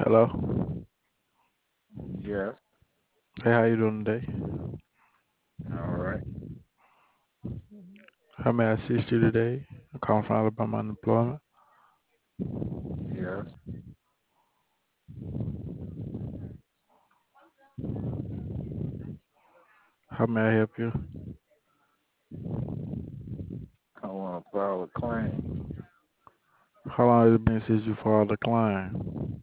Hello. Yes. Hey, how you doing today? All right. How may I assist you today? I'm calling from Alabama Unemployment. Yes. How may I help you? I want to file a claim. How long has it been since you filed a claim?